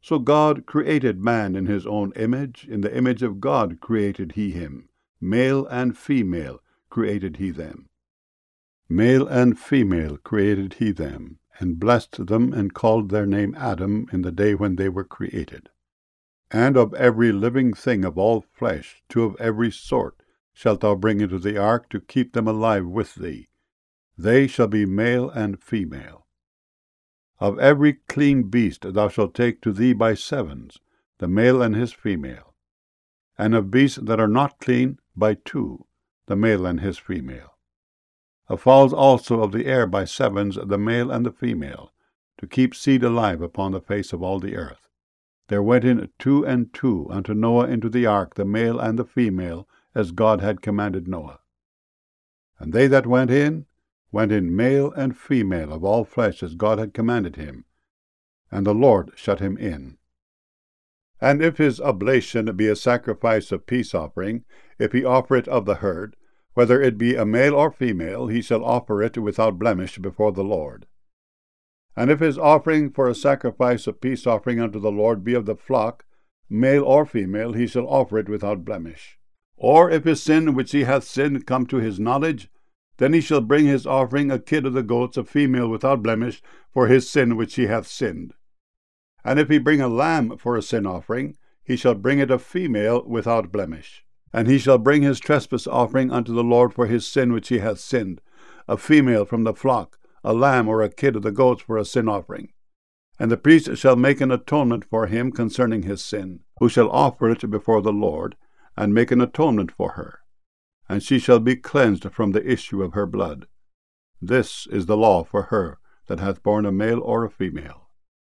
So God created man in his own image. In the image of God created he him. Male and female created he them. Male and female created he them, and blessed them, and called their name Adam in the day when they were created. And of every living thing of all flesh, two of every sort, shalt thou bring into the ark to keep them alive with thee. They shall be male and female. Of every clean beast thou shalt take to thee by sevens, the male and his female. And of beasts that are not clean, by two, the male and his female. Of fowls also of the air by sevens, the male and the female, to keep seed alive upon the face of all the earth. There went in 2 and 2 unto Noah into the ark, the male and the female, as God had commanded Noah. And they that went in male and female of all flesh, as God had commanded him. And the Lord shut him in. And if his oblation be a sacrifice of peace offering, if he offer it of the herd, whether it be a male or female, he shall offer it without blemish before the Lord. And if his offering for a sacrifice of peace offering unto the Lord be of the flock, male or female, he shall offer it without blemish. Or if his sin which he hath sinned come to his knowledge, then he shall bring his offering a kid of the goats, a female without blemish, for his sin which he hath sinned. And if he bring a lamb for a sin offering, he shall bring it a female without blemish. And he shall bring his trespass offering unto the Lord for his sin which he hath sinned, a female from the flock, a lamb or a kid of the goats for a sin offering. And the priest shall make an atonement for him concerning his sin, who shall offer it before the Lord, and make an atonement for her. And she shall be cleansed from the issue of her blood. This is the law for her that hath borne a male or a female.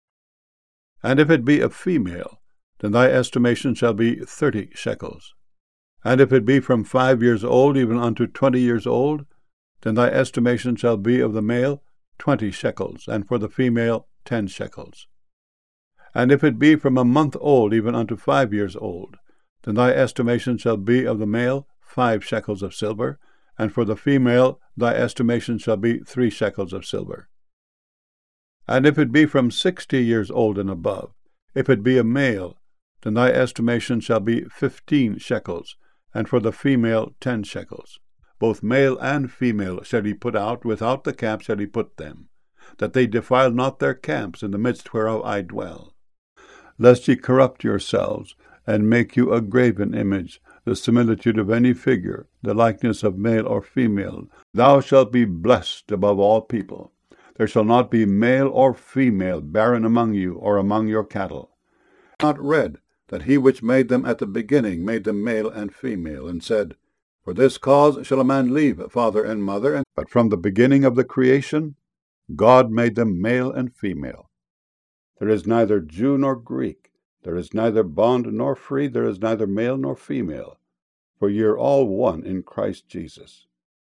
And if it be a female, then thy estimation shall be 30 shekels. And if it be from 5 years old even unto 20 years old, then thy estimation shall be of the male 20 shekels, and for the female 10 shekels. And if it be from a month old even unto 5 years old, then thy estimation shall be of the male 5 shekels of silver, and for the female thy estimation shall be 3 shekels of silver. And if it be from 60 years old and above, if it be a male, then thy estimation shall be 15 shekels, and for the female 10 shekels. Both male and female shall he put out, without the camp shall he put them, that they defile not their camps in the midst whereof I dwell. Lest ye corrupt yourselves, and make you a graven image, the similitude of any figure, the likeness of male or female. Thou shalt be blessed above all people. There shall not be male or female barren among you, or among your cattle. Not read that he which made them at the beginning made them male and female, and said, For this cause shall a man leave father and mother, but from the beginning of the creation God made them male and female. There is neither Jew nor Greek, there is neither bond nor free, there is neither male nor female, for ye are all one in Christ Jesus.